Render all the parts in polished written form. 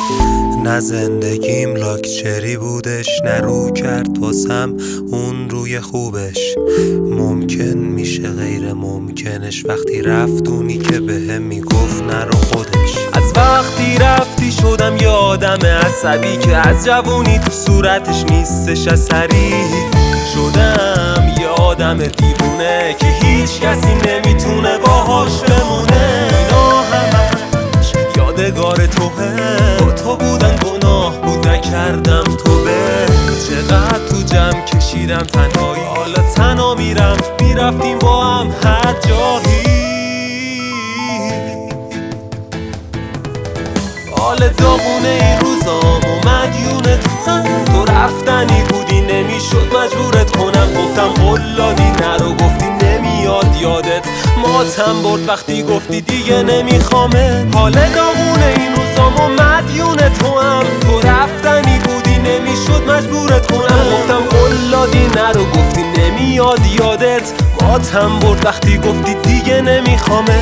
نه زندگیم لاکچری بودش، نه رو کرد واسم اون روی خوبش. ممکن میشه غیر ممکنش وقتی رفت اونی که بهم میگفت نرو خودش. از وقتی رفتی شدم یه آدم عصبی که از جوونی تو صورتش نیستش اثری. شدم یه آدم دیوونه که هیچ کسی نمیتونه باهاش بمونه. اینا همش یادگار توه، با تو بودن گناه بود نکردم توبه. چقدر تو جمع کشیدم تنهایی، حالا تنها میرفتیم با هم هر جایی. حال داغونه این روزام و مدیون تو رفتنی بودی نمیشد مجبورت کنم. گفتم قلادی نرو گفتی نمیاد یادت. ماتم برد وقتی گفتی دیگه نمیخوامه. حال داغونه این روزام و مدیون تو رفتنی بودی نمیشد مجبورت کنم. گفتم قلادی نرو گفتی نمیاد یادت. ماتم برد وقتی گفتی دیگه نمیخوامه.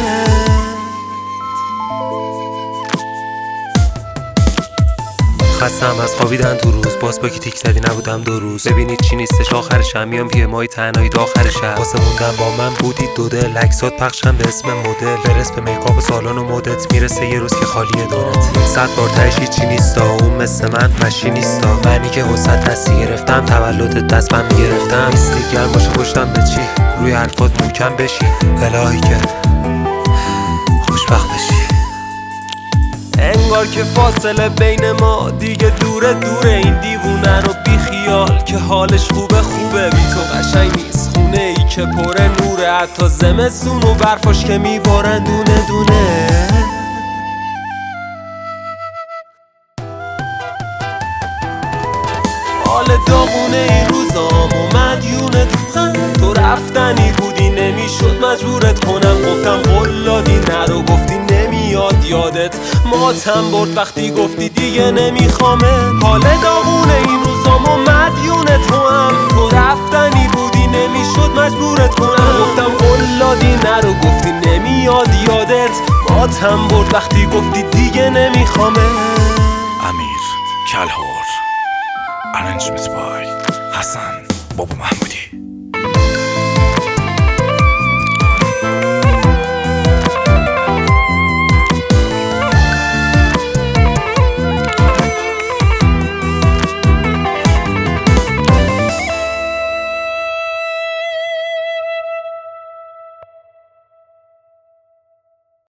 خستم از خوابیدن تو روز، باز با کی تیک زدی نبودم 2 روز. ببینید چی نیستش آخرشم، میام پیه مای تنهایی تا آخر شب. واسه موندن با من بودید 2 دل، عکسات پخشم به اسم مدل. برس به میکاپ و سالن و مدت، میرسه یه روز که خالیه دورت. 100 بار تهش هیچی نیستا، اون مثل من مشی نیستا. منی که وسط دستی گرفتم تولدت دست من میگرفتم. نیستی گرم باشه پشتم به چی، روی حرفات محکم بشی. الهی که خوشبخت بشی. انگار که فاصله بین ما دیگه دوره این دیوونه رو بی خیال که حالش خوبه بی تو قشنگ نیست. خونه ای که پر نوره، حتی زمستون و برفاش که میبارن دونه دونه. حال داغونه این روزام و مدیون تو رفتنی بودی نمیشد مجبورت کنم. گفتم قلادی نرو گفتی نمیاد یادت. ماتم برد وقتی گفتی دیگه نمیخوامه. حال داغونه این روزام و مدیون تو رفتنی بودی نمیشد مجبورت کنم. گفتم قلادی نرو گفتی نمیاد یادت. ماتم برد وقتی گفتی دیگه نمیخوامه. امیر کلهور، arrangement by حسن بابا محمودی.